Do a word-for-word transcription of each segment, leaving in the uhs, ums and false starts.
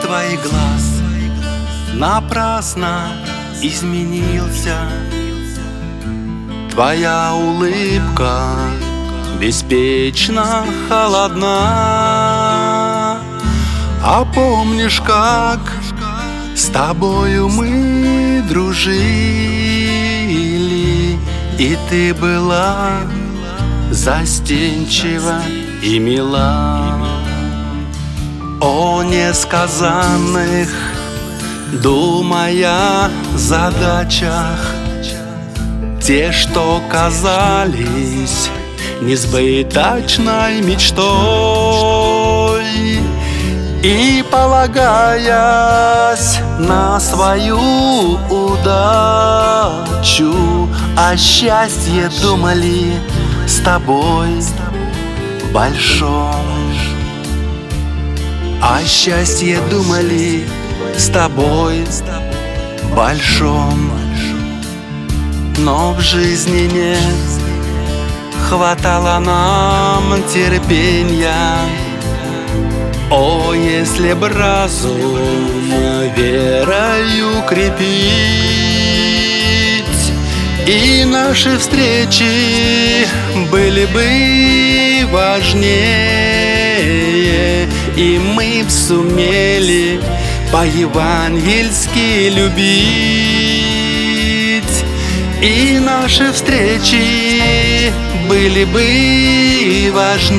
твоих глаз напрасно изменился. Твоя улыбка беспечно холодна. А помнишь, как с тобою мы дружили, и ты была застенчива и мила. О несказанных, думая задачах, те, что казались несбыточной мечтой, и полагаясь на свою удачу, о счастье думали с тобой большом. О счастье думали с тобой большом. Но в жизни не хватало нам терпения. О, если б разум верою крепить, и наши встречи были бы важнее, и мы б сумели по-евангельски любить, и наши встречи были бы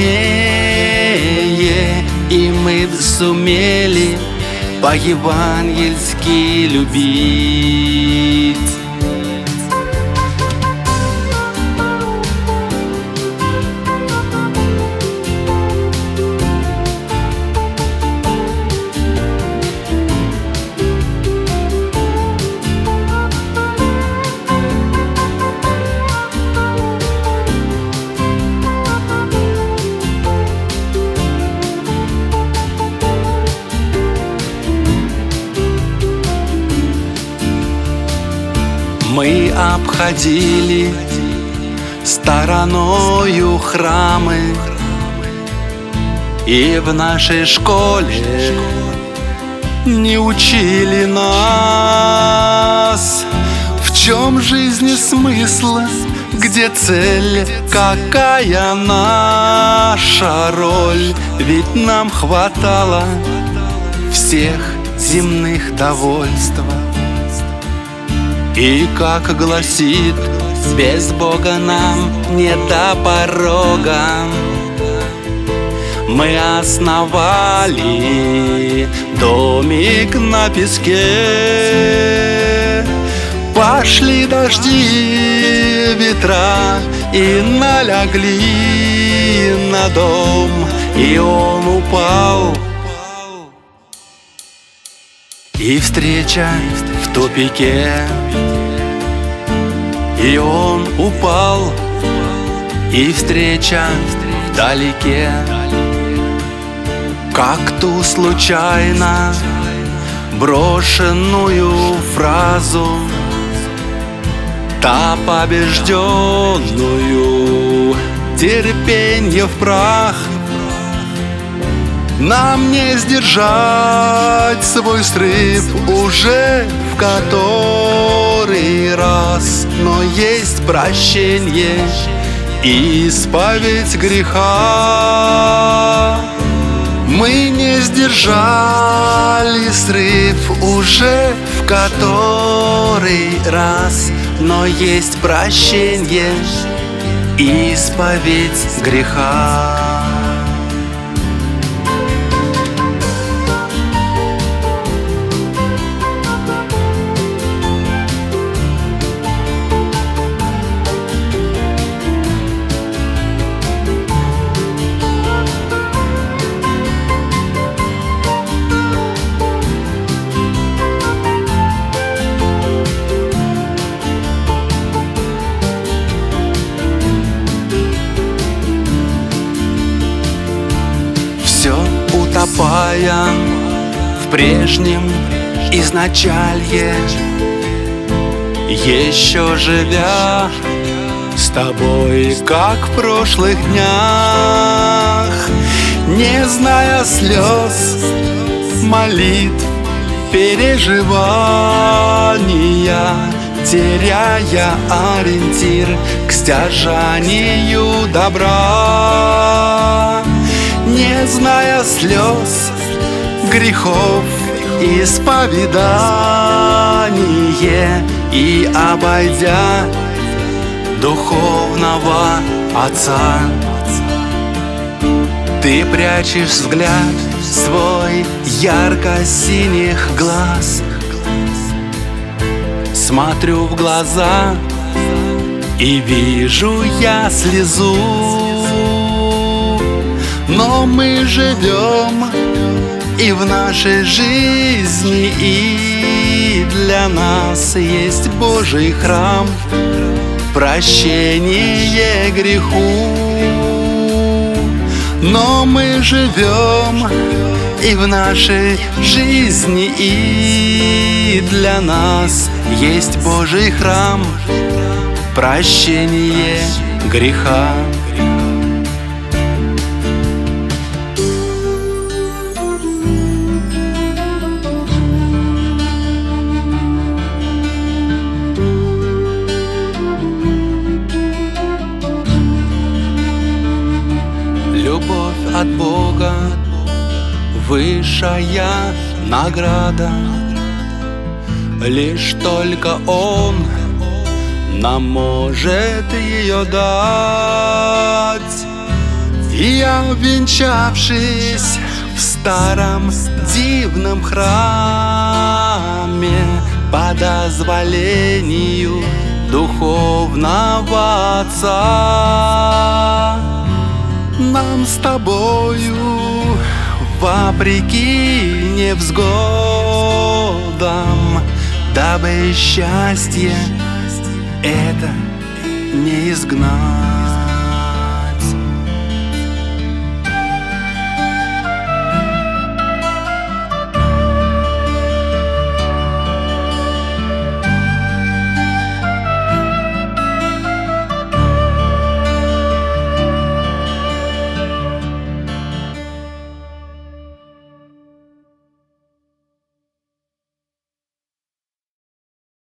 важнее, и мы б сумели по-евангельски любить. Мы обходили стороною храмы, и в нашей школе не учили нас, в чем жизни смысл, где цель, какая наша роль. Ведь нам хватало всех земных довольств. И как гласит, без Бога нам не до порога. Мы основали домик на песке. Пошли дожди, ветра, и налягли на дом, и он упал. И встреча в тупике, и он упал, и встреча вдалеке. Как ту случайно брошенную фразу, та побежденную терпенье в прах. Нам не сдержать свой срыв уже в который раз, но есть прощение и исповедь греха. Мы не сдержали срыв уже в который раз, но есть прощение и исповедь греха. Утопая в прежнем изначалье, еще живя с тобой, как в прошлых днях, не зная слез, молитв, переживания, теряя ориентир к стяжанию добра, не зная слез, грехов, исповедание и обойдя духовного отца. Ты прячешь взгляд свой ярко-синих глаз. Смотрю в глаза и вижу я слезу. Но мы живем и в нашей жизни, и для нас есть Божий храм, прощение греху. Но мы живем и в нашей жизни, и для нас есть Божий храм, прощение греха. Любовь от Бога — высшая награда. Лишь только Он нам может ее дать. И я, венчавшись в старом дивном храме, по дозволению духовного Отца, нам с тобою, вопреки невзгодам, дабы счастье это не изгнать.